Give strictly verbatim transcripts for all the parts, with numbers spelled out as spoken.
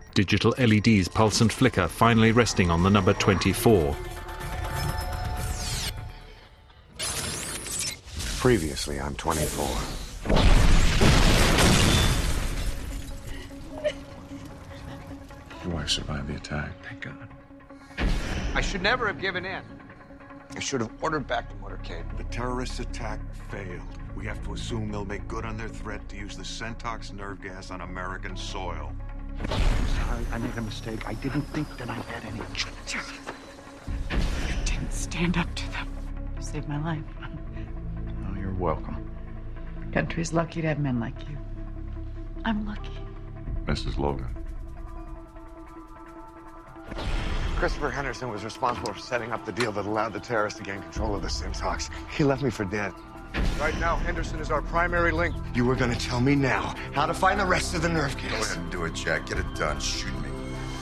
Digital L E Ds pulse and flicker, finally resting on the number twenty-four. Previously on twenty-four. Your wife survived the attack. Thank God. I should never have given in. I should have ordered back the motorcade. The terrorist attack failed. We have to assume they'll make good on their threat to use the Sentox nerve gas on American soil. Sorry, I made a mistake. I didn't think that I had any choice. You didn't stand up to them. You saved my life. Oh, you're welcome. The country's lucky to have men like you. I'm lucky. Missus Logan. Christopher Henderson was responsible for setting up the deal that allowed the terrorists to gain control of the Sentox. He left me for dead. Right now, Henderson is our primary link. You were gonna tell me now how to find the rest of the nerve gas. Go ahead and do it, Jack. Get it done. Shoot me.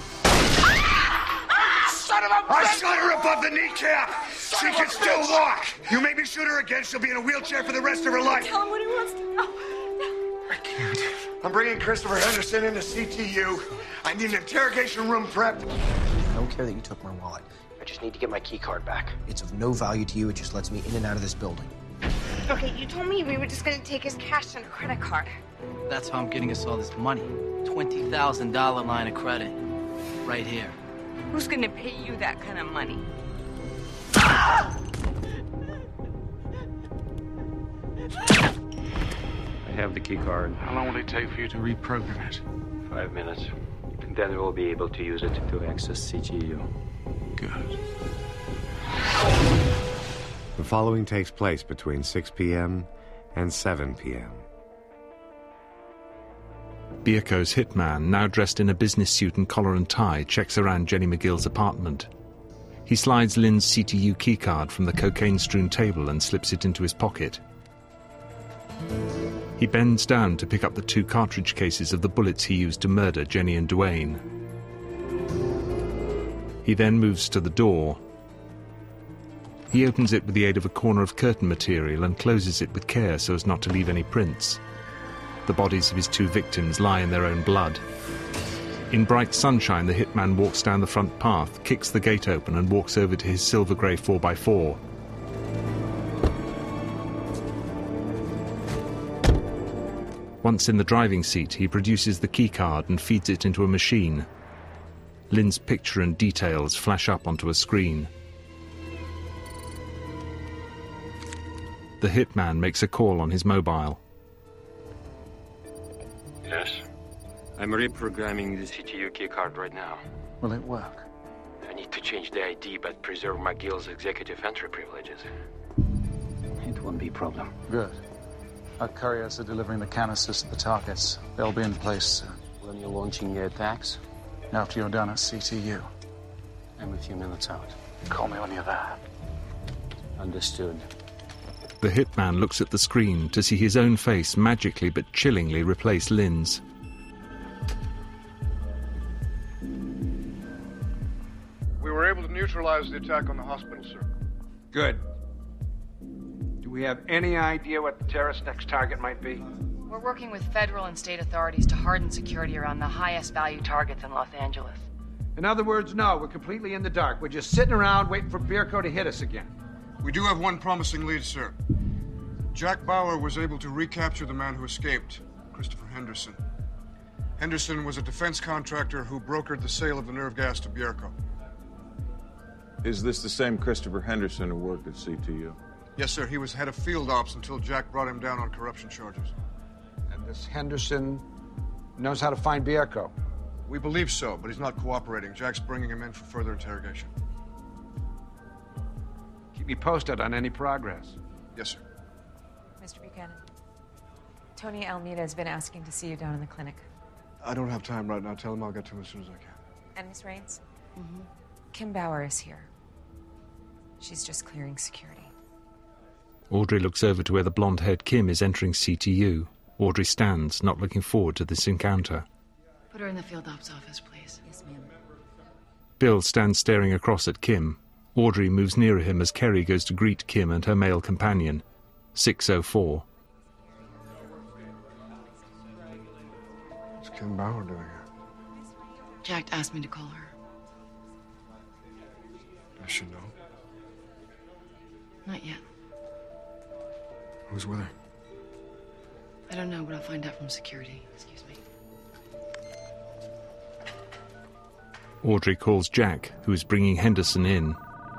Son of a bitch! I shot her above the kneecap. She can still walk. You make me shoot her again, she'll be in a wheelchair for the rest of her life. Tell him what he wants to know. I can't. I'm bringing Christopher Henderson into C T U. I need an interrogation room prepped. I don't care that you took my wallet. I just need to get my key card back. It's of no value to you. It just lets me in and out of this building. Okay, you told me we were just gonna take his cash and credit card. That's how I'm getting us all this money. twenty thousand dollars line of credit. Right here. Who's gonna pay you that kind of money? I have the key card. How long will it take for you to reprogram it? Five minutes. Then we'll be able to use it to access C T U. Good. The following takes place between six p.m. and seven p.m. Bierko's hitman, now dressed in a business suit and collar and tie, checks around Jenny McGill's apartment. He slides Lynn's C T U keycard from the cocaine-strewn table and slips it into his pocket. He bends down to pick up the two cartridge cases of the bullets he used to murder Jenny and Duane. He then moves to the door. He opens it with the aid of a corner of curtain material and closes it with care so as not to leave any prints. The bodies of his two victims lie in their own blood. In bright sunshine, the hitman walks down the front path, kicks the gate open and walks over to his silver grey four by four. Once in the driving seat, he produces the keycard and feeds it into a machine. Lynn's picture and details flash up onto a screen. The hitman makes a call on his mobile. Yes? I'm reprogramming the C T U keycard right now. Will it work? I need to change the I D but preserve McGill's executive entry privileges. It won't be a problem. Good. Our couriers are delivering the canisters to the targets. They'll be in place soon. When you're launching the attacks? After you're done at C T U. I'm a few minutes out. Call me when you're there. Understood. The hitman looks at the screen to see his own face magically but chillingly replace Lynn's. We were able to neutralize the attack on the hospital, sir. Good. Do we have any idea what the terrorist's next target might be? We're working with federal and state authorities to harden security around the highest value targets in Los Angeles. In other words, no, we're completely in the dark. We're just sitting around waiting for Bierko to hit us again. We do have one promising lead, sir. Jack Bauer was able to recapture the man who escaped, Christopher Henderson. Henderson was a defense contractor who brokered the sale of the nerve gas to Bierko. Is this the same Christopher Henderson who worked at C T U? Yes, sir. He was head of field ops until Jack brought him down on corruption charges. And this Henderson knows how to find Bierko? We believe so, but he's not cooperating. Jack's bringing him in for further interrogation. Keep me posted on any progress. Yes, sir. Mister Buchanan, Tony Almeida has been asking to see you down in the clinic. I don't have time right now. Tell him I'll get to him as soon as I can. And Miss Raines? Mm-hmm. Kim Bauer is here. She's just clearing security. Audrey looks over to where the blonde-haired Kim is entering C T U. Audrey stands, not looking forward to this encounter. Put her in the field ops office, please. Yes, ma'am. Bill stands staring across at Kim. Audrey moves nearer him as Kerry goes to greet Kim and her male companion. six oh four. What's Kim Bauer doing here? Jack asked me to call her. I should know. Not yet. Who's with her? I don't know, but I'll find out from security. Excuse me. Audrey calls Jack, who is bringing Henderson in.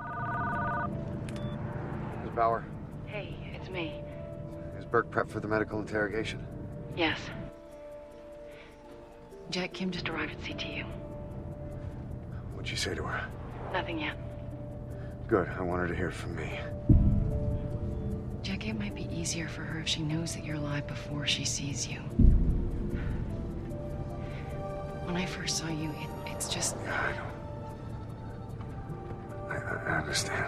Miz Bauer, Hey, it's me. is Burke prepped for the medical interrogation? Yes. Jack Kim just arrived at C T U. What'd you say to her? Nothing yet. Good, I want her to hear from me. Jack, it might be easier for her if she knows that you're alive before she sees you. When I first saw you, it, it's just... I don't... I, I understand.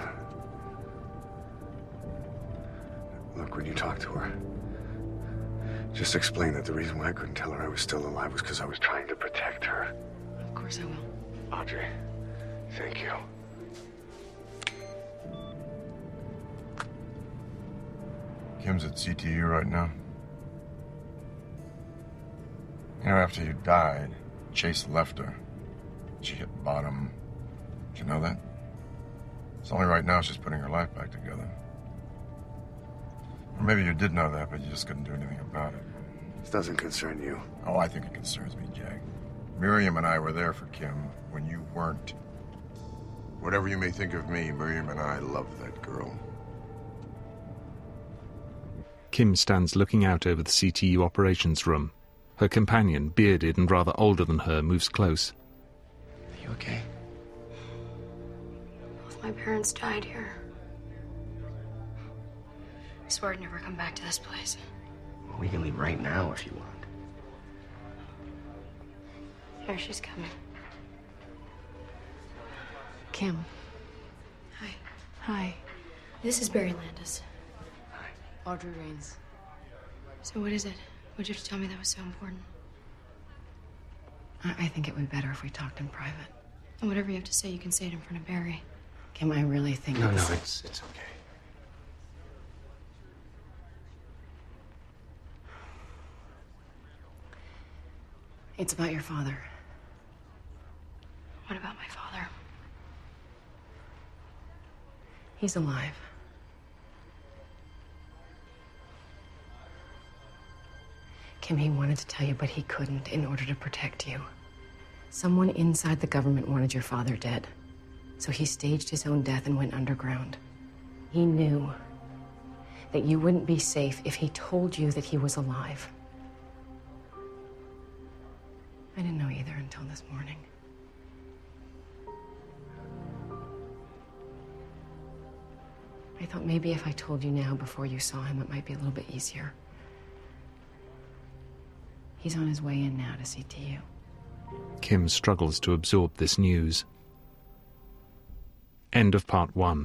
Look, when you talk to her, just explain that the reason why I couldn't tell her I was still alive was because I was trying to protect her. Of course I will. Audrey, thank you. Kim's at C T U right now. You know, after you died, Chase left her. She hit bottom. Did you know that? It's only right now she's putting her life back together. Or maybe you did know that, but you just couldn't do anything about it. This doesn't concern you. Oh, I think it concerns me, Jack. Miriam and I were there for Kim when you weren't. Whatever you may think of me, Miriam and I love that girl. Kim stands looking out over the C T U operations room. Her companion, bearded and rather older than her, moves close. Are you okay? Both my parents died here. I swore I'd never come back to this place. Well, we can leave right now if you want. Here she's coming. Kim. Hi. Hi. This is Barry Landis. Audrey Raines. So what is it? What'd you have to tell me that was so important? I, I think it would be better if we talked in private. And whatever you have to say, you can say it in front of Barry. Kim, I really think No, it's... no, it's, it's okay. It's about your father. What about my father? He's alive. Kim, he wanted to tell you, but he couldn't in order to protect you. Someone inside the government wanted your father dead. So he staged his own death and went underground. He knew that you wouldn't be safe if he told you that he was alive. I didn't know either until this morning. I thought maybe if I told you now before you saw him, it might be a little bit easier. He's on his way in now to C T U. Kim struggles to absorb this news. End of part one.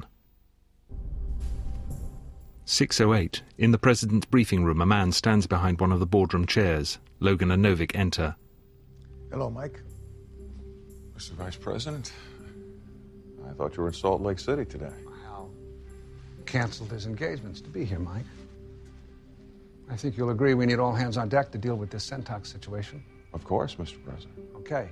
six oh eight. In the President's briefing room, a man stands behind one of the boardroom chairs. Logan and Novick enter. Hello, Mike. Mister Vice President, I thought you were in Salt Lake City today. Hal canceled his engagements to be here, Mike. I think you'll agree we need all hands on deck to deal with this Sentox situation. Of course, Mister President. Okay.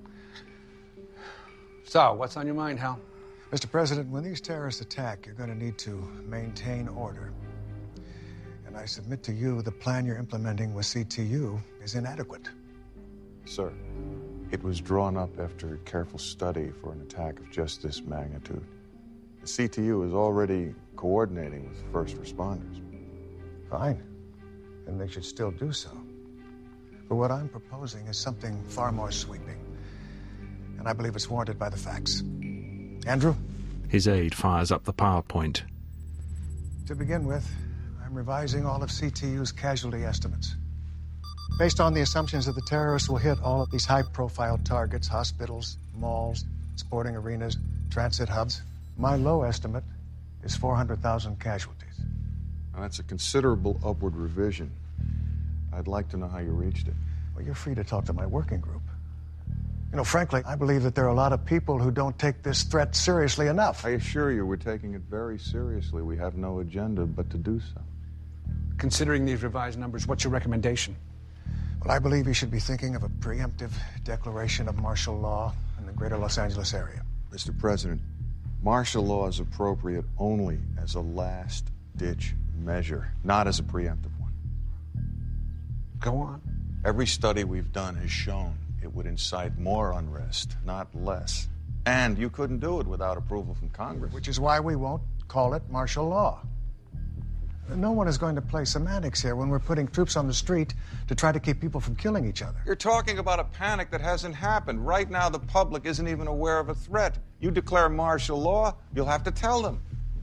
So, what's on your mind, Hal? Mister President, when these terrorists attack, you're going to need to maintain order. And I submit to you the plan you're implementing with C T U is inadequate. Sir, it was drawn up after careful study for an attack of just this magnitude. The C T U is already coordinating with first responders. Fine. And they should still do so. But what I'm proposing is something far more sweeping. And I believe it's warranted by the facts. Andrew? His aide fires up the PowerPoint. To begin with, I'm revising all of C T U's casualty estimates. Based on the assumptions that the terrorists will hit all of these high-profile targets, hospitals, malls, sporting arenas, transit hubs, my low estimate is four hundred thousand casualties. Now, that's a considerable upward revision. I'd like to know how you reached it. Well, you're free to talk to my working group. You know, frankly, I believe that there are a lot of people who don't take this threat seriously enough. I assure you, we're taking it very seriously. We have no agenda but to do so. Considering these revised numbers, what's your recommendation? Well, I believe you should be thinking of a preemptive declaration of martial law in the greater Los Angeles area. Mister President, martial law is appropriate only as a last-ditch measure, not as a preemptive one. Go on. Every study we've done has shown it would incite more unrest, not less. And you couldn't do it without approval from Congress. Which is why we won't call it martial law. No one is going to play semantics here when we're putting troops on the street to try to keep people from killing each other. You're talking about a panic that hasn't happened. Right now, the public isn't even aware of a threat. You declare martial law, you'll have to tell them.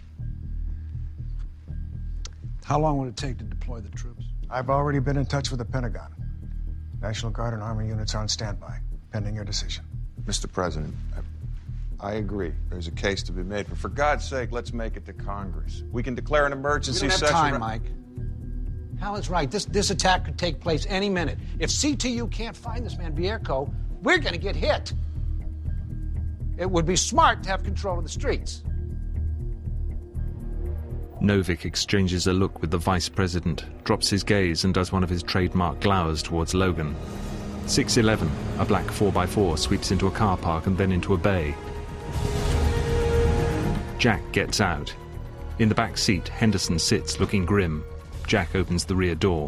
How long would it take to deploy the troops? I've already been in touch with the Pentagon. National Guard and Army units are on standby, pending your decision. Mister President, I, I agree. There's a case to be made, but for God's sake, let's make it to Congress. We can declare an emergency We don't have session. time, Mike. Hal is right. This, this attack could take place any minute. If C T U can't find this man, Vierco, we're going to get hit. It would be smart to have control of the streets. Novick exchanges a look with the vice president, drops his gaze and does one of his trademark glowers towards Logan. six eleven, a black four by four, sweeps into a car park and then into a bay. Jack gets out. In the back seat, Henderson sits, looking grim. Jack opens the rear door.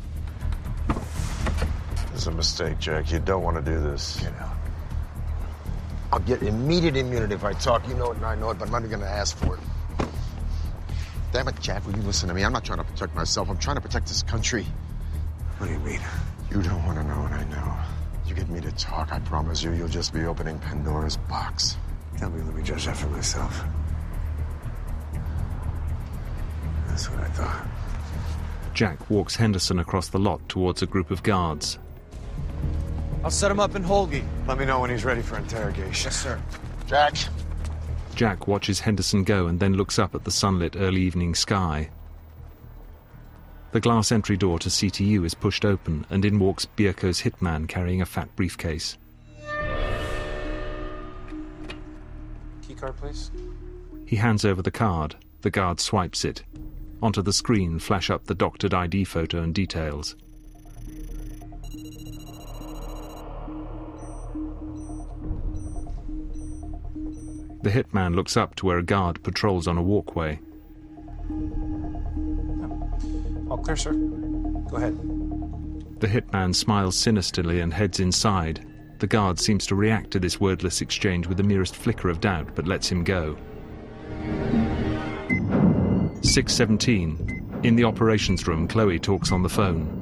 It's a mistake, Jack. You don't want to do this. Get out. I'll get immediate immunity if I talk. You know it and I know it, but I'm not even going to ask for it. Damn it, Jack, will you listen to me? I'm not trying to protect myself. I'm trying to protect this country. What do you mean? You don't want to know what I know. You get me to talk, I promise you, you'll just be opening Pandora's box. Tell me, let me judge that for myself. That's what I thought. Jack walks Henderson across the lot towards a group of guards. I'll set him up in Holgi. Let me know when he's ready for interrogation. Yes, sir. Jack. Jack watches Henderson go and then looks up at the sunlit early evening sky. The glass entry door to C T U is pushed open, and in walks Vierco's hitman carrying a fat briefcase. Keycard, please. He hands over the card. The guard swipes it. Onto the screen flash up the doctored I D photo and details. The hitman looks up to where a guard patrols on a walkway. All clear, sir. Go ahead. The hitman smiles sinisterly and heads inside. The guard seems to react to this wordless exchange with the merest flicker of doubt, but lets him go. six seventeen. In the operations room, Chloe talks on the phone.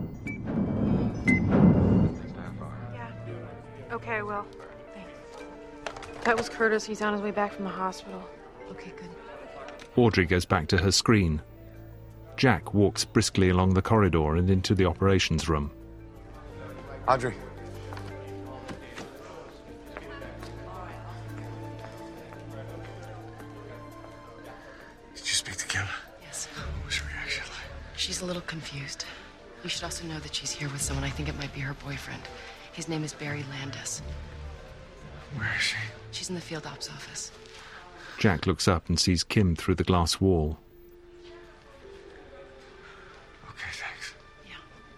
Yeah. Okay, well. That was Curtis. He's on his way back from the hospital. Okay, good. Audrey goes back to her screen. Jack walks briskly along the corridor and into the operations room. Audrey. Did you speak to Kim? Yes. What was her reaction like? She's a little confused. You should also know that she's here with someone. I think it might be her boyfriend. His name is Barry Landis. Where is she? She's in the field ops office. Jack looks up and sees Kim through the glass wall. Okay, thanks. Yeah.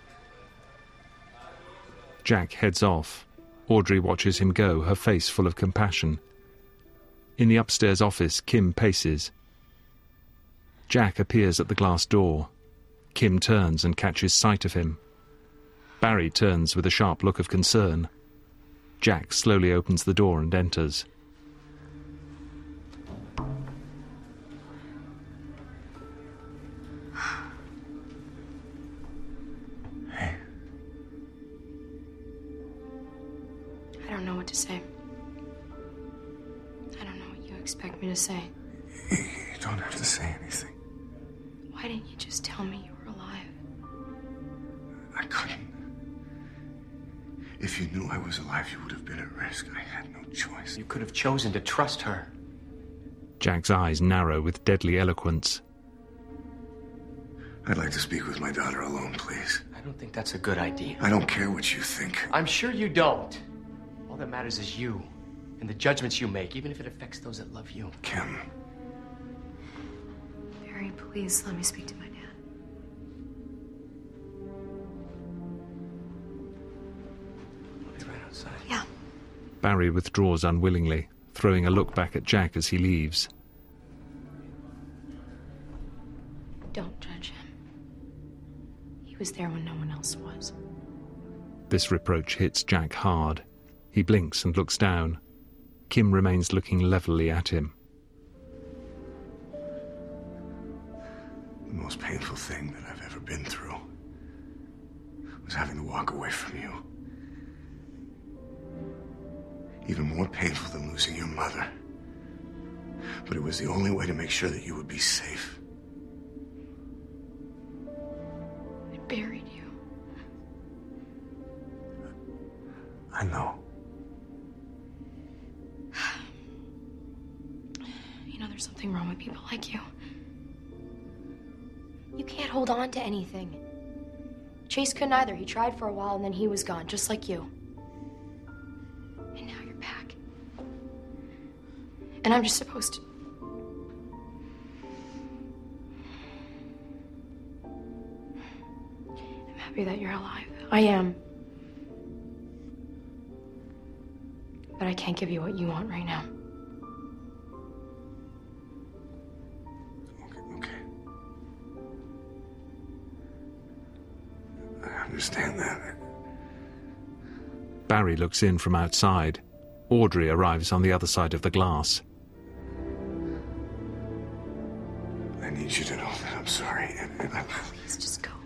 Jack heads off. Audrey watches him go, her face full of compassion. In the upstairs office, Kim paces. Jack appears at the glass door. Kim turns and catches sight of him. Barry turns with a sharp look of concern. Jack slowly opens the door and enters. Hey. I don't know what to say. I don't know what you expect me to say. You don't have to say anything. Why didn't you just tell me you were alive? I couldn't. If you knew I was alive, you would have been at risk. I had no choice. You could have chosen to trust her. Jack's eyes narrow with deadly eloquence. I'd like to speak with my daughter alone, please. I don't think that's a good idea. I don't care what you think. I'm sure you don't. All that matters is you and the judgments you make, even if it affects those that love you. Kim. Barry, please let me speak to my dad. Yeah. Barry withdraws unwillingly, throwing a look back at Jack as he leaves. Don't judge him. He was there when no one else was. This reproach hits Jack hard. He blinks and looks down. Kim remains looking levelly at him. The most painful thing that I've ever been through was having to walk away from you. Even more painful than losing your mother. But it was the only way to make sure that you would be safe. I buried you. I know. You know, there's something wrong with people like you. You can't hold on to anything. Chase couldn't either. He tried for a while and then he was gone, just like you. And now you're back. And I'm just supposed to... I'm happy that you're alive. I am. But I can't give you what you want right now. I understand that. Barry looks in from outside. Audrey arrives on the other side of the glass. I need you to know that I'm sorry. And, and I... Please just go.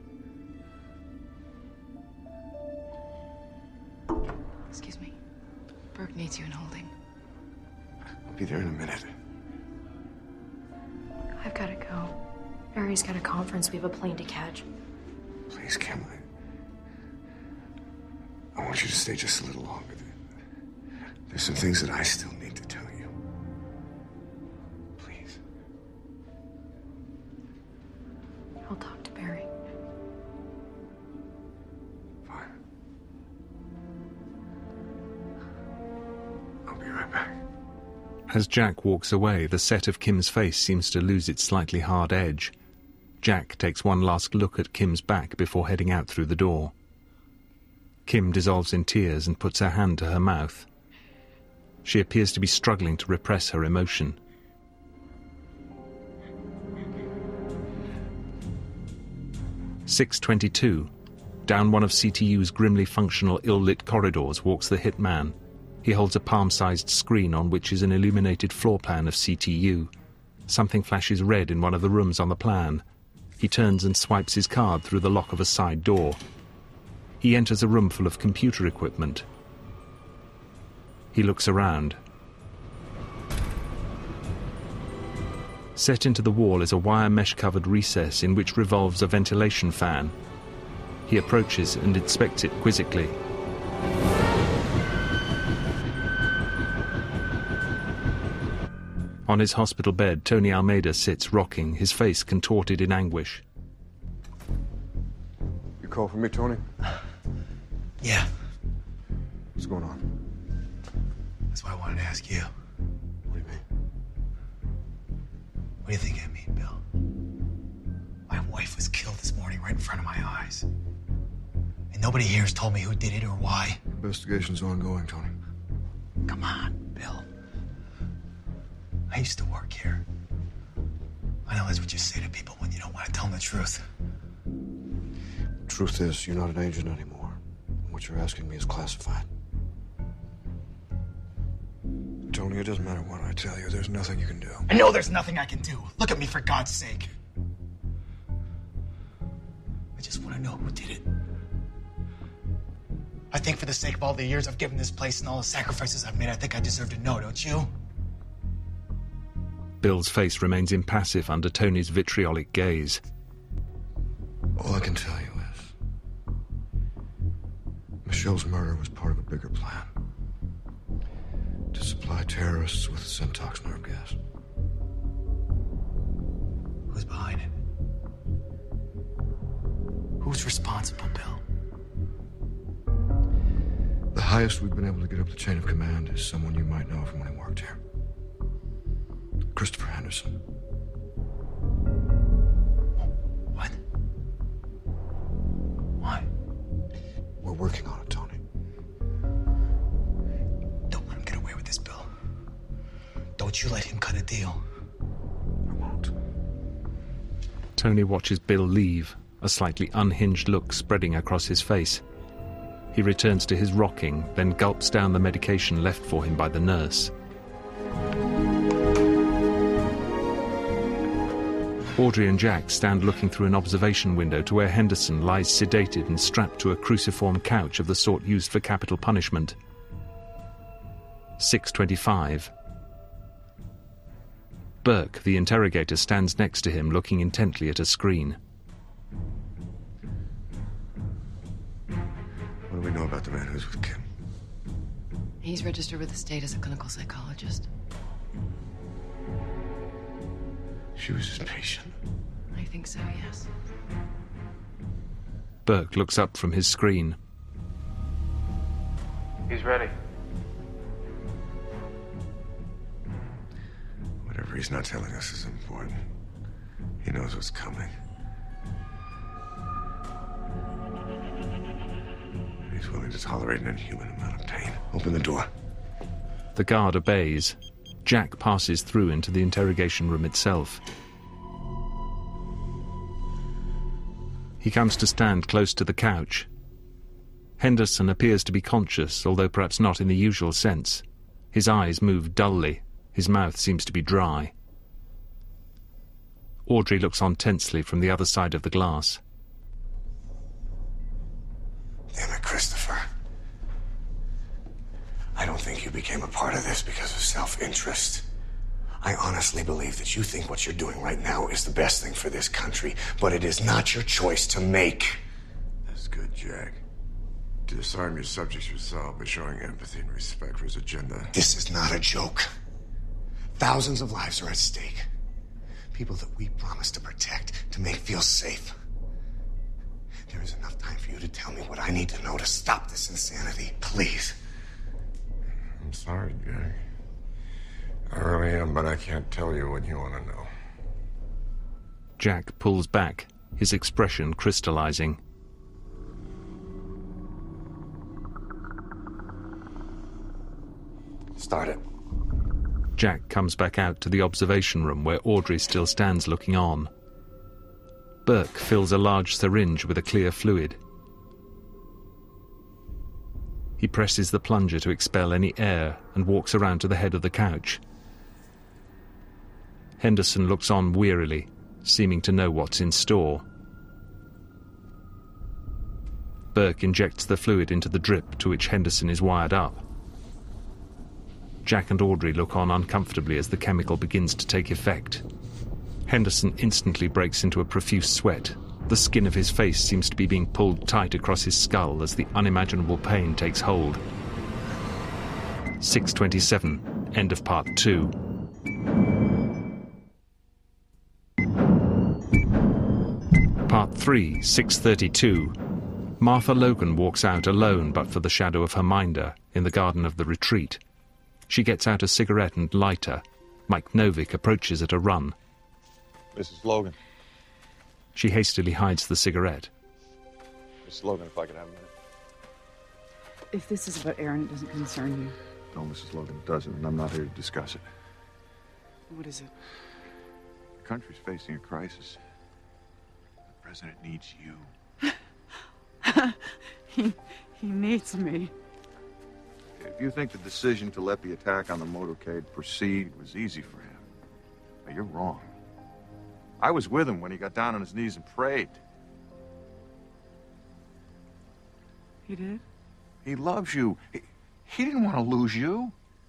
Excuse me. Burke needs you in holding. I'll be there in a minute. I've got to go. Barry's got a conference. We have a plane to catch. Please, Kim. I, I want you to stay just a little longer. There's some things that I still need to tell you. Please. I'll talk to Barry. Fine. I'll be right back. As Jack walks away, the set of Kim's face seems to lose its slightly hard edge. Jack takes one last look at Kim's back before heading out through the door. Kim dissolves in tears and puts her hand to her mouth. She appears to be struggling to repress her emotion. six twenty-two. Down one of C T U's grimly functional, ill-lit corridors walks the hitman. He holds a palm-sized screen on which is an illuminated floor plan of C T U. Something flashes red in one of the rooms on the plan. He turns and swipes his card through the lock of a side door. He enters a room full of computer equipment. He looks around. Set into the wall is a wire mesh-covered recess in which revolves a ventilation fan. He approaches and inspects it quizzically. On his hospital bed, Tony Almeida sits rocking, his face contorted in anguish. You call for me, Tony? Yeah. What's going on? That's why I wanted to ask you. What do you mean? What do you think I mean, Bill? My wife was killed this morning right in front of my eyes. And nobody here has told me who did it or why. Investigation's ongoing, Tony. Come on, Bill. I used to work here. I know that's what you say to people when you don't want to tell them the truth. The truth is, you're not an agent anymore. And what you're asking me is classified. Tony, it doesn't matter what I tell you. There's nothing you can do. I know there's nothing I can do. Look at me, for God's sake. I just want to know who did it. I think for the sake of all the years I've given this place and all the sacrifices I've made, I think I deserve to know, don't you? Bill's face remains impassive under Tony's vitriolic gaze. All I can tell you is, Michelle's murder was part of a bigger plan. To supply terrorists with Sentox nerve gas. Who's behind it? Who's responsible, Bill? The highest we've been able to get up the chain of command is someone you might know from when he worked here. Christopher Henderson. What? Why? We're working on it, Tony. Don't you let him cut a deal. Tony watches Bill leave, a slightly unhinged look spreading across his face. He returns to his rocking, then gulps down the medication left for him by the nurse. Audrey and Jack stand looking through an observation window to where Henderson lies sedated and strapped to a cruciform couch of the sort used for capital punishment. six twenty-five. Burke, the interrogator, stands next to him, looking intently at a screen. What do we know about the man who's with Kim? He's registered with the state as a clinical psychologist. She was his patient. I think so, yes. Burke looks up from his screen. He's ready. Whatever he's not telling us is important. He knows what's coming. He's willing to tolerate an inhuman amount of pain. Open the door. The guard obeys. Jack passes through into the interrogation room itself. He comes to stand close to the couch. Henderson appears to be conscious, although perhaps not in the usual sense. His eyes move dully. His mouth seems to be dry. Audrey looks on tensely from the other side of the glass. Damn it, Christopher. I don't think you became a part of this because of self-interest. I honestly believe that you think what you're doing right now is the best thing for this country, but it is not your choice to make. That's good, Jack. To disarm your subjects yourself by showing empathy and respect for his agenda. This is not a joke. Thousands of lives are at stake. People that we promised to protect, to make feel safe. There is enough time for you to tell me what I need to know to stop this insanity. Please. I'm sorry, Jack. I really am, but I can't tell you what you want to know. Jack pulls back, his expression crystallizing. Start it. Jack comes back out to the observation room where Audrey still stands looking on. Burke fills a large syringe with a clear fluid. He presses the plunger to expel any air and walks around to the head of the couch. Henderson looks on wearily, seeming to know what's in store. Burke injects the fluid into the drip to which Henderson is wired up. Jack and Audrey look on uncomfortably as the chemical begins to take effect. Henderson instantly breaks into a profuse sweat. The skin of his face seems to be being pulled tight across his skull as the unimaginable pain takes hold. six twenty-seven, end of part two. Part three, six thirty-two. Martha Logan walks out alone but for the shadow of her minder in the garden of the retreat. She gets out a cigarette and lighter. Mike Novick approaches at a run. Missus Logan. She hastily hides the cigarette. Missus Logan, if I could have a minute. If this is about Aaron, it doesn't concern you. No, Missus Logan, it doesn't, and I'm not here to discuss it. What is it? The country's facing a crisis. The president needs you. he, he needs me. If you think the decision to let the attack on the motorcade proceed was easy for him, well, you're wrong. I was with him when he got down on his knees and prayed. He did? He loves you. He, he didn't want to lose you.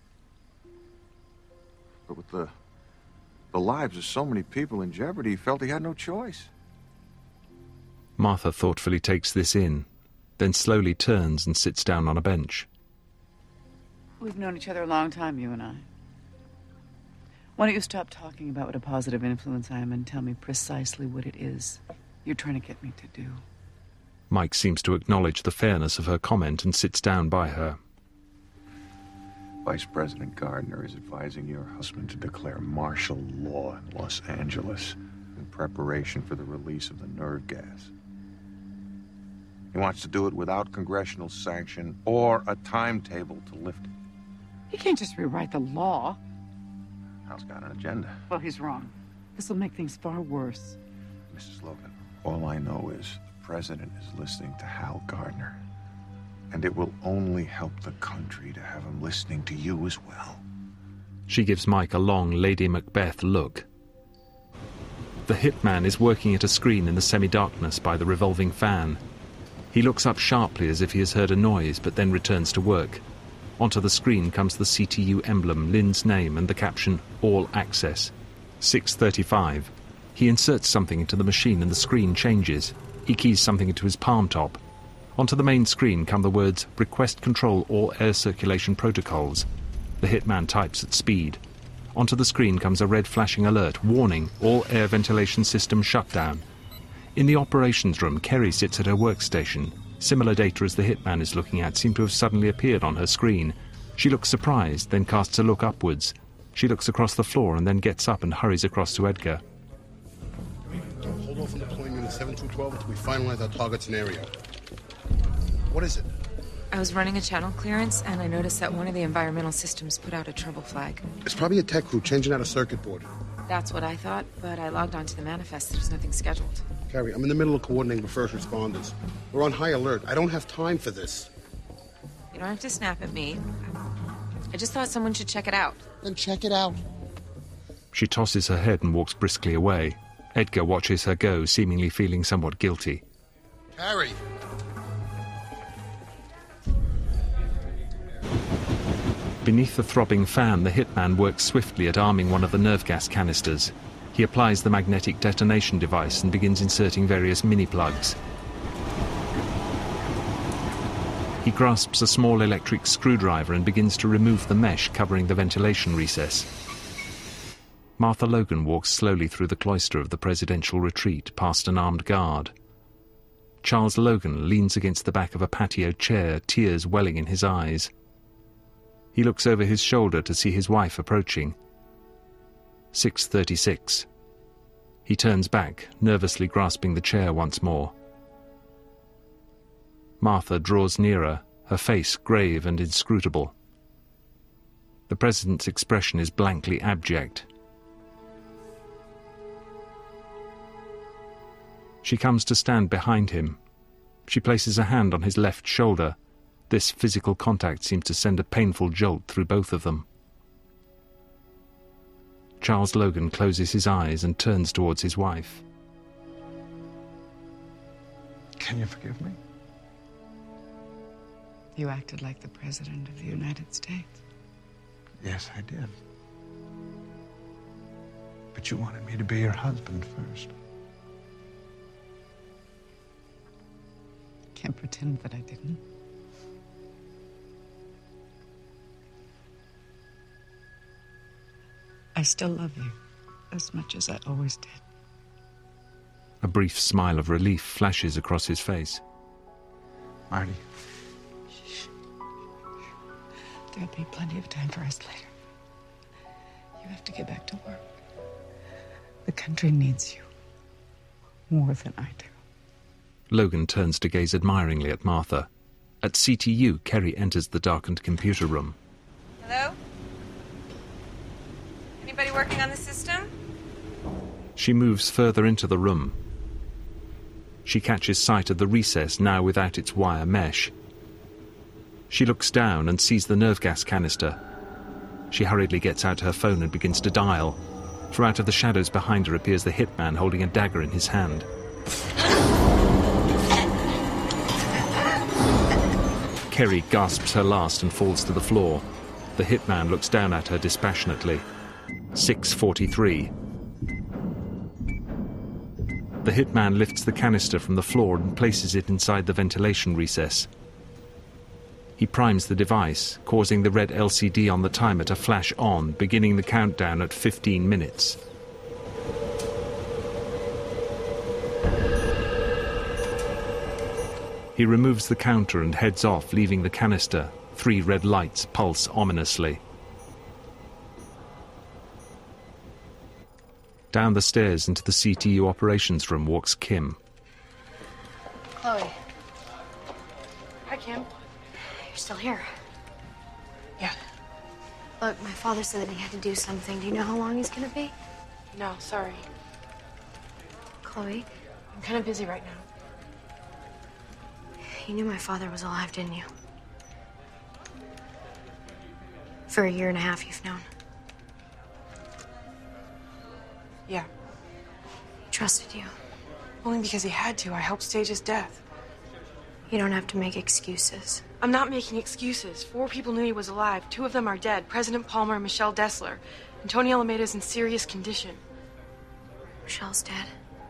But with the, the lives of so many people in jeopardy, he felt he had no choice. Martha thoughtfully takes this in, then slowly turns and sits down on a bench. We've known each other a long time, you and I. Why don't you stop talking about what a positive influence I am and tell me precisely what it is you're trying to get me to do? Mike seems to acknowledge the fairness of her comment and sits down by her. Vice President Gardner is advising your husband to declare martial law in Los Angeles in preparation for the release of the nerve gas. He wants to do it without congressional sanction or a timetable to lift it. He can't just rewrite the law. Hal's got an agenda. Well, he's wrong. This will make things far worse. Missus Logan, all I know is the president is listening to Hal Gardner. And it will only help the country to have him listening to you as well. She gives Mike a long Lady Macbeth look. The hitman is working at a screen in the semi-darkness by the revolving fan. He looks up sharply as if he has heard a noise, but then returns to work. Onto the screen comes the C T U emblem, Lynn's name, and the caption, All Access. six thirty-five. He inserts something into the machine and the screen changes. He keys something into his palm top. Onto the main screen come the words, Request control all air circulation protocols. The hitman types at speed. Onto the screen comes a red flashing alert, warning, all air ventilation systems shut down. In the operations room, Kerry sits at her workstation. Similar data as the hitman is looking at seem to have suddenly appeared on her screen. She looks surprised, then casts a look upwards. She looks across the floor and then gets up and hurries across to Edgar. Hold off on deploying Unit seven two twelve until we finalize our target scenario. What is it? I was running a channel clearance, and I noticed that one of the environmental systems put out a trouble flag. It's probably a tech crew changing out a circuit board. That's what I thought, but I logged onto the manifest. There's nothing scheduled. Carrie, I'm in the middle of coordinating with first responders. We're on high alert. I don't have time for this. You don't have to snap at me. I just thought someone should check it out. Then check it out. She tosses her head and walks briskly away. Edgar watches her go, seemingly feeling somewhat guilty. Carrie! Beneath the throbbing fan, the hitman works swiftly at arming one of the nerve gas canisters. He applies the magnetic detonation device and begins inserting various mini-plugs. He grasps a small electric screwdriver and begins to remove the mesh covering the ventilation recess. Martha Logan walks slowly through the cloister of the presidential retreat, past an armed guard. Charles Logan leans against the back of a patio chair, tears welling in his eyes. He looks over his shoulder to see his wife approaching. six thirty-six. He turns back, nervously grasping the chair once more. Martha draws nearer, her face grave and inscrutable. The president's expression is blankly abject. She comes to stand behind him. She places a hand on his left shoulder. This physical contact seems to send a painful jolt through both of them. Charles Logan closes his eyes and turns towards his wife. Can you forgive me? You acted like the President of the United States. Yes, I did. But you wanted me to be your husband first. Can't pretend that I didn't. I still love you as much as I always did. A brief smile of relief flashes across his face. Marty. There'll be plenty of time for us later. You have to get back to work. The country needs you more than I do. Logan turns to gaze admiringly at Martha. At C T U, Kerry enters the darkened computer room. Hello? Anybody working on the system? She moves further into the room. She catches sight of the recess, now without its wire mesh. She looks down and sees the nerve gas canister. She hurriedly gets out her phone and begins to dial. From out of the shadows behind her appears the hitman holding a dagger in his hand. Kerry gasps her last and falls to the floor. The hitman looks down at her dispassionately. six forty-three. The hitman lifts the canister from the floor and places it inside the ventilation recess. He primes the device, causing the red L C D on the timer to flash on, beginning the countdown at fifteen minutes. He removes the counter and heads off, leaving the canister. Three red lights pulse ominously. Down the stairs into the C T U operations room walks Kim. Chloe. Hi, Kim. You're still here. Yeah. Look, my father said that he had to do something. Do you know how long he's gonna be? No, sorry. Chloe, I'm kind of busy right now. you knew my father was alive, didn't you? For a year and a half, you've known. Yeah. He trusted you. Only because he had to. I helped stage his death. You don't have to make excuses. I'm not making excuses. Four people knew he was alive. Two of them are dead. President Palmer and Michelle Dessler. And Tony Alameda's in serious condition. Michelle's dead.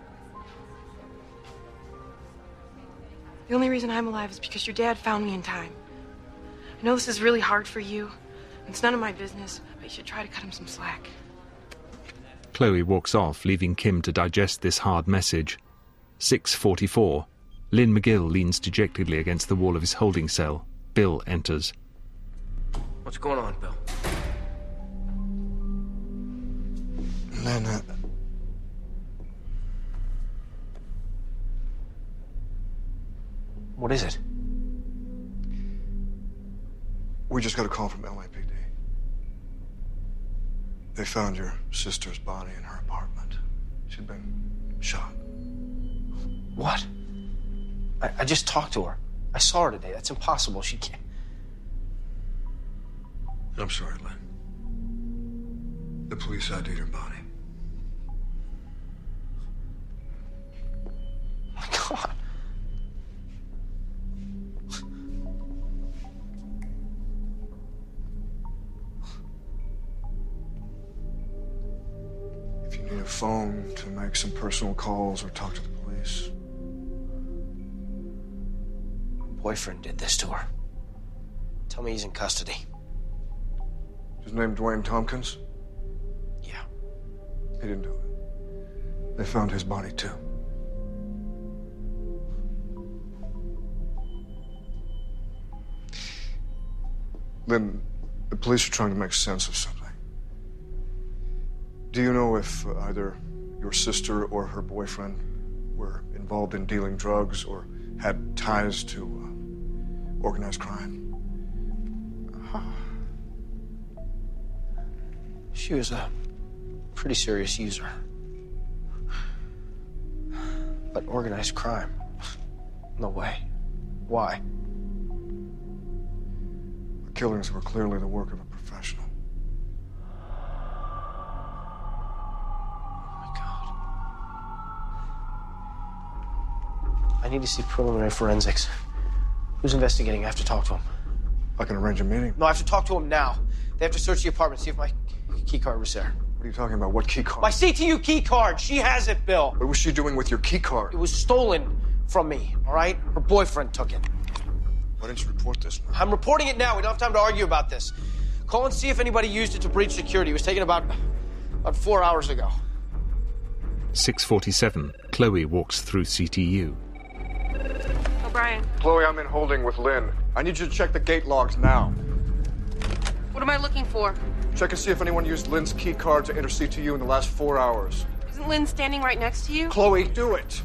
The only reason I'm alive is because your dad found me in time. I know this is really hard for you. It's none of my business, but you should try to cut him some slack. Chloe walks off, leaving Kim to digest this hard message. six forty-four. Lynn McGill leans dejectedly against the wall of his holding cell. Bill enters. What's going on, Bill? Lynn, uh... What is it? We just got a call from L A P D. They found your sister's body in her apartment. She'd been shot. What? I, I just talked to her. I saw her today. That's impossible. She can't. I'm sorry, Lynn. The police I D'd her body. Oh my God. If you need a phone to make some personal calls or talk to the police. Boyfriend did this to her. Tell me he's in custody. His name Dwayne Tompkins? Yeah. He didn't do it. They found his body too. Lynn, the police are trying to make sense of something. Do you know if uh, either your sister or her boyfriend were involved in dealing drugs or had ties to uh, organized crime? She was a pretty serious user. But organized crime? No way. Why? The killings were clearly the work of a professional. I need to see preliminary forensics. Who's investigating? I have to talk to him. I can arrange a meeting. No, I have to talk to him now. They have to search the apartment, see if my key card was there. What are you talking about? What key card? My C T U key card. She has it, Bill. What was she doing with your key card? It was stolen from me, all right? Her boyfriend took it. Why didn't you report this now? I'm reporting it now. We don't have time to argue about this. Call and see if anybody used it to breach security. It was taken about, about four hours ago. six forty-seven. Chloe walks through C T U. O'Brien. Chloe, I'm in holding with Lynn. I need you to check the gate logs now. What am I looking for? Check and see if anyone used Lynn's key card to enter C T U in the last four hours. Isn't Lynn standing right next to you? Chloe, do it!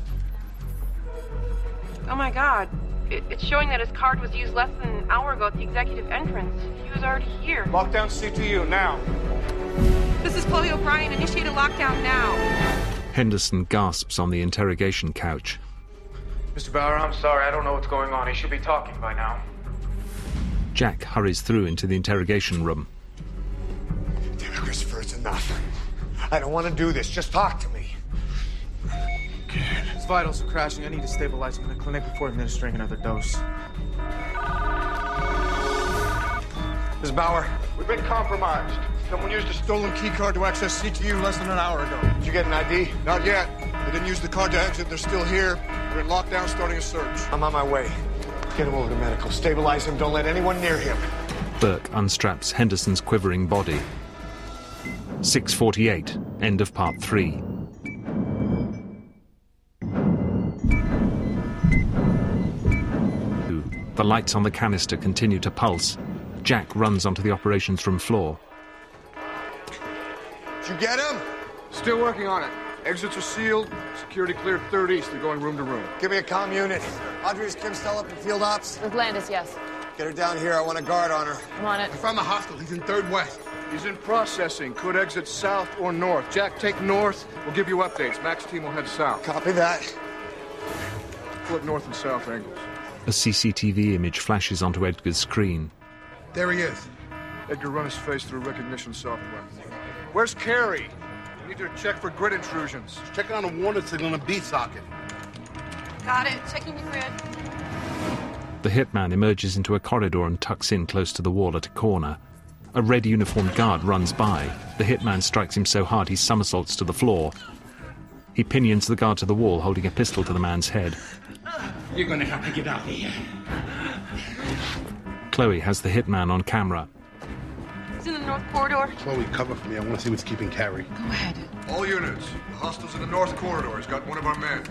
Oh my God. It, it's showing that his card was used less than an hour ago at the executive entrance. He was already here. Lock down C T U now. This is Chloe O'Brien. Initiate a lockdown now. Henderson gasps on the interrogation couch. Mister Bauer, I'm sorry. I don't know what's going on. He should be talking by now. Jack hurries through into the interrogation room. Damn it, Christopher, it's enough. I don't want to do this. Just talk to me. His vitals are crashing. I need to stabilize him in the clinic before administering another dose. Miz Bauer, we've been compromised. Someone used a stolen key card to access C T U less than an hour ago. Did you get an I D? Not yet. They didn't use the card to exit. They're still here. We're in lockdown, starting a search. I'm on my way. Get him over to medical. Stabilize him. Don't let anyone near him. Burke unstraps Henderson's quivering body. six forty-eight. End of part three. The lights on the canister continue to pulse. Jack runs onto the operations room floor. Did you get him? Still working on it. Exits are sealed. Security cleared third east. They're going room to room. Give me a comm unit. Audrey, is Kim still up in field ops? With Landis, yes. Get her down here. I want a guard on her. I'm on it. I found the hospital. He's in third west. He's in processing. Could exit south or north. Jack, take north. We'll give you updates. Mac's team will head south. Copy that. Flip north and south angles. A C C T V image flashes onto Edgar's screen. There he is. Edgar, run his face through recognition software. Where's Carey? We need to check for grid intrusions. Checking on a warning signal on a B socket. Got it. Checking the grid. The hitman emerges into a corridor and tucks in close to the wall at a corner. A red uniformed guard runs by. The hitman strikes him so hard he somersaults to the floor. He pinions the guard to the wall, holding a pistol to the man's head. You're gonna have to get out of here. Chloe has the hitman on camera. He's in the north corridor. Chloe, cover for me. I want to see what's keeping Carey. Go ahead. All units. The hostile's in the north corridor. He's got one of our men.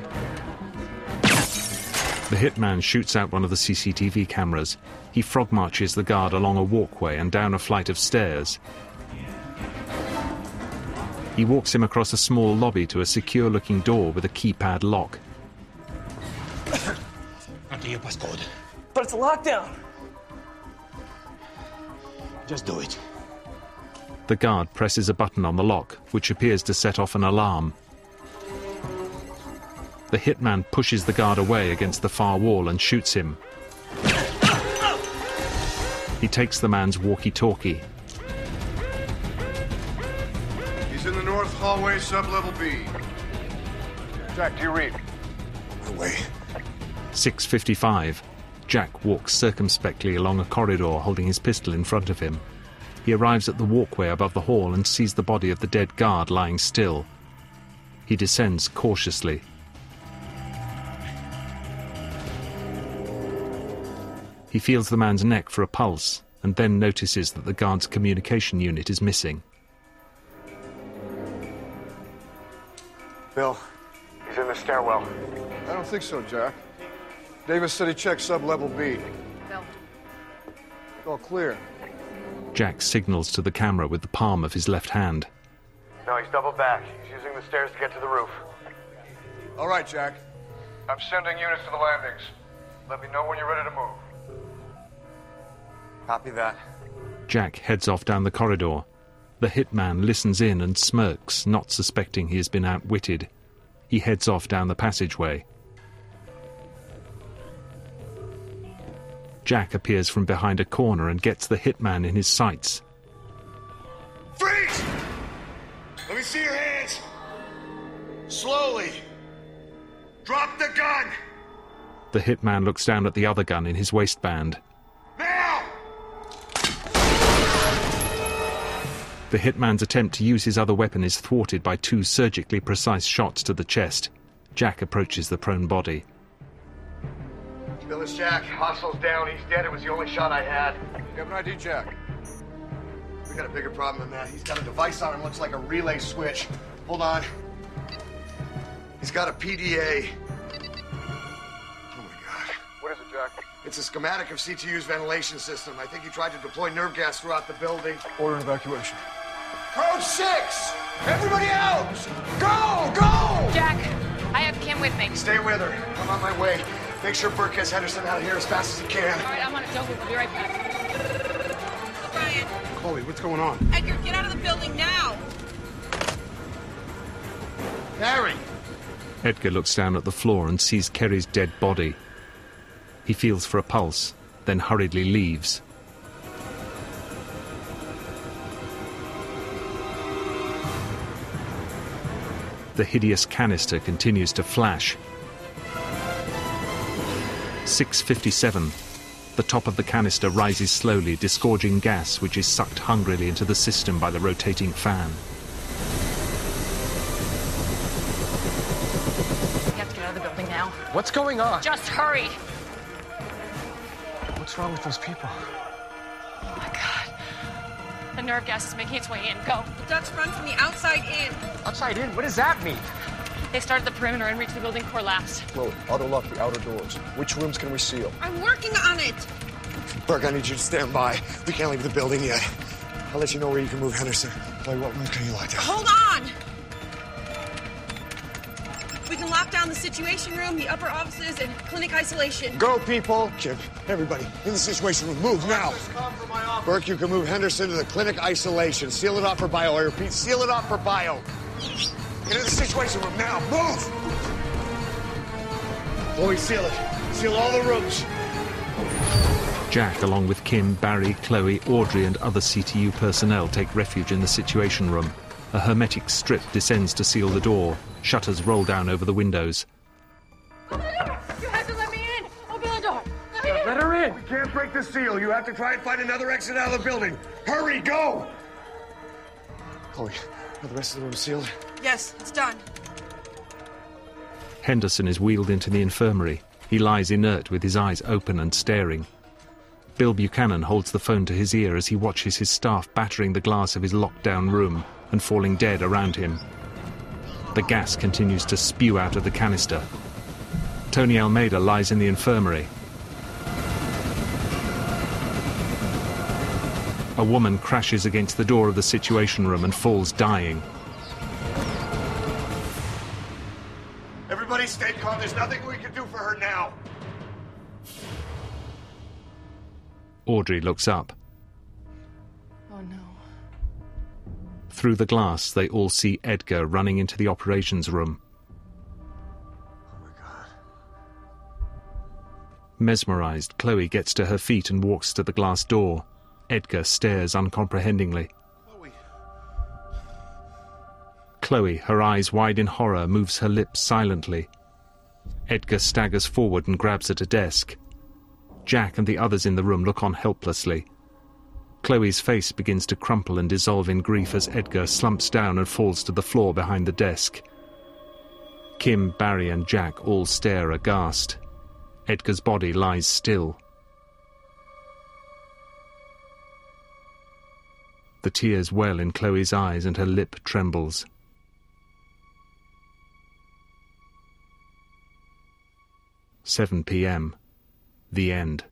The hitman shoots out one of the C C T V cameras. He frog marches the guard along a walkway and down a flight of stairs. He walks him across a small lobby to a secure-looking door with a keypad lock. Not your passcode. But it's a lockdown. Just do it. The guard presses a button on the lock, which appears to set off an alarm. The hitman pushes the guard away against the far wall and shoots him. He takes the man's walkie-talkie. He's in the north hallway, sub-level B. Jack, do you read? Away. six fifty-five. Jack walks circumspectly along a corridor, holding his pistol in front of him. He arrives at the walkway above the hall and sees the body of the dead guard lying still. He descends cautiously. He feels the man's neck for a pulse, and then notices that the guard's communication unit is missing. Bill, he's in the stairwell. I don't think so, Jack. Davis said he checked sub-level B. Bill. All clear. Jack signals to the camera with the palm of his left hand. No, he's doubled back. He's using the stairs to get to the roof. All right, Jack. I'm sending units to the landings. Let me know when you're ready to move. Copy that. Jack heads off down the corridor. The hitman listens in and smirks, not suspecting he has been outwitted. He heads off down the passageway. Jack appears from behind a corner and gets the hitman in his sights. Freeze! Let me see your hands. Slowly. Drop the gun! The hitman looks down at the other gun in his waistband. Now! The hitman's attempt to use his other weapon is thwarted by two surgically precise shots to the chest. Jack approaches the prone body. Bill, it's Jack. Hostile's down. He's dead. It was the only shot I had. You have an I D, Jack? We got a bigger problem than that. He's got a device on him. Looks like a relay switch. Hold on. He's got a P D A. What is it, Jack? It's a schematic of C T U's ventilation system. I think he tried to deploy nerve gas throughout the building. Order an evacuation. Code six! Everybody out! Go! Go! Jack, I have Kim with me. Stay with her. I'm on my way. Make sure Burke gets Henderson out of here as fast as he can. All right, I'm on it. Don't move. I'll be right back. Brian. Chloe, what's going on? Edgar, get out of the building now. Harry! Edgar looks down at the floor and sees Kerry's dead body. He feels for a pulse, then hurriedly leaves. The hideous canister continues to flash. six fifty-seven. The top of the canister rises slowly, disgorging gas which is sucked hungrily into the system by the rotating fan. We have to get out of the building now. What's going on? Just hurry. What's wrong with those people? Oh my God. The nerve gas is making its way in. Go. The ducts run from the outside in. Outside in? What does that mean? They started the perimeter and reached the building core last. Chloe, auto-lock the outer doors. Which rooms can we seal? I'm working on it. Burke, I need you to stand by. We can't leave the building yet. I'll let you know where you can move Henderson. Chloe, what rooms can you lock down? Hold on. We can lock down the Situation Room, the upper offices, and clinic isolation. Go, people! Kim, everybody, in the Situation Room, move now! Burke, you can move Henderson to the clinic isolation. Seal it off for bio. I repeat, seal it off for bio. Get in the Situation Room now, move! Chloe, seal it. Seal all the rooms. Jack, along with Kim, Barry, Chloe, Audrey and other C T U personnel take refuge in the Situation Room. A hermetic strip descends to seal the door. Shutters roll down over the windows. Open the door! You have to let me in! Open the door! Let me in! Let her in! We can't break the seal. You have to try and find another exit out of the building. Hurry, go! Chloe, are the rest of the room sealed? Yes, it's done. Henderson is wheeled into the infirmary. He lies inert with his eyes open and staring. Bill Buchanan holds the phone to his ear as he watches his staff battering the glass of his locked-down room and falling dead around him. The gas continues to spew out of the canister. Tony Almeida lies in the infirmary. A woman crashes against the door of the Situation Room and falls dying. Everybody stay calm. There's nothing we can do for her now. Audrey looks up. Oh, no. Through the glass, they all see Edgar running into the operations room. Oh, my God. Mesmerized, Chloe gets to her feet and walks to the glass door. Edgar stares uncomprehendingly. Chloe. Chloe, her eyes wide in horror, moves her lips silently. Edgar staggers forward and grabs at a desk. Jack and the others in the room look on helplessly. Chloe's face begins to crumple and dissolve in grief as Edgar slumps down and falls to the floor behind the desk. Kim, Barry and Jack all stare aghast. Edgar's body lies still. The tears well in Chloe's eyes and her lip trembles. seven p m. The end.